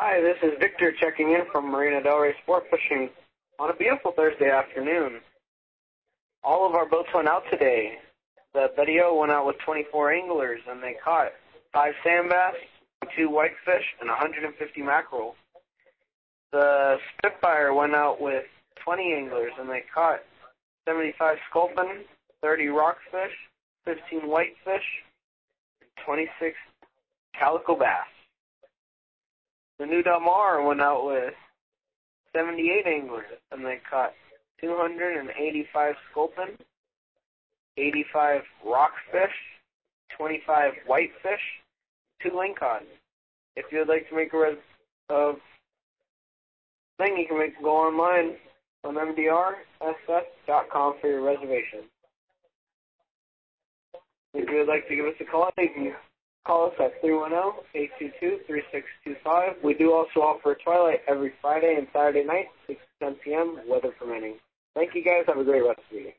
Hi, this is Victor checking in from Marina Del Rey Sport Fishing on a beautiful Thursday afternoon. All of our boats went out today. The Betty O went out with 24 anglers, and they caught 5 sand bass, 2 whitefish, and 150 mackerel. The Spitfire went out with 20 anglers, and they caught 75 sculpin, 30 rockfish, 15 whitefish, and 26 calico bass. The New Del Mar went out with 78 anglers, and they caught 285 sculpin, 85 rockfish, 25 whitefish, 2 lingcod. If you would like to make a thing, you can go online on mdrss.com for your reservation. If you would like to give us a call, you can call us at 310-822-3625. We do also offer a twilight every Friday and Saturday night, 6 to 10 p.m., weather permitting. Thank you guys. Have a great rest of the week.